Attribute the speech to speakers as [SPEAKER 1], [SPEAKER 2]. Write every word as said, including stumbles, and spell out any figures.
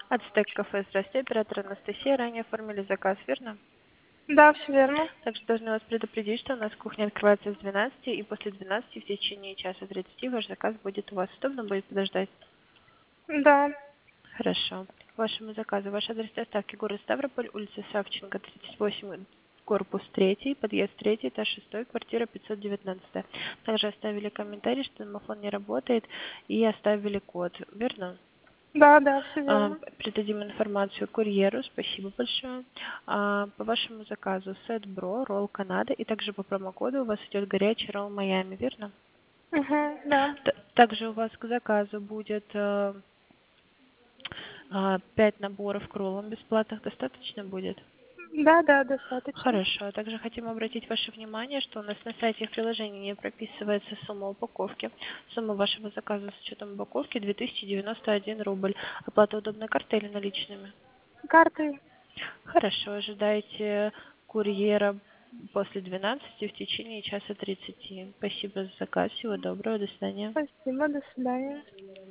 [SPEAKER 1] Ацтек кафе, здравствуйте, оператор Анастасия. Ранее оформили заказ, верно?
[SPEAKER 2] Да, все верно.
[SPEAKER 1] Также должны вас предупредить, что у нас кухня открывается с двенадцати, и после двенадцати в течение часа тридцати ваш заказ будет у вас. Удобно будет подождать?
[SPEAKER 2] Да.
[SPEAKER 1] Хорошо. К вашему заказу. Ваш адрес доставки: город Ставрополь, улица Савченко, тридцать восемь, корпус третий, подъезд третий, этаж шестой, квартира пятьсот девятнадцать. Также оставили комментарий, что домофон не работает, и оставили код, верно?
[SPEAKER 2] Да, да, все
[SPEAKER 1] А,
[SPEAKER 2] верно.
[SPEAKER 1] Передадим информацию курьеру. Спасибо большое. А, По вашему заказу сет Бро, ролл Канада, и также по промокоду у вас идет горячий ролл Майами, верно?
[SPEAKER 2] Угу, да.
[SPEAKER 1] Т- Также у вас к заказу будет э, а, пять наборов к роллам бесплатных. Достаточно будет?
[SPEAKER 2] Да, да, достаточно.
[SPEAKER 1] Хорошо. Также хотим обратить ваше внимание, что у нас на сайте и в приложении не прописывается сумма упаковки. Сумма вашего заказа с учетом упаковки две тысячи девяносто один рубль. Оплата удобной картой или наличными?
[SPEAKER 2] Картой.
[SPEAKER 1] Хорошо, ожидайте курьера после двенадцати в течение часа тридцати. Спасибо за заказ. Всего доброго. До свидания.
[SPEAKER 2] Спасибо, до свидания.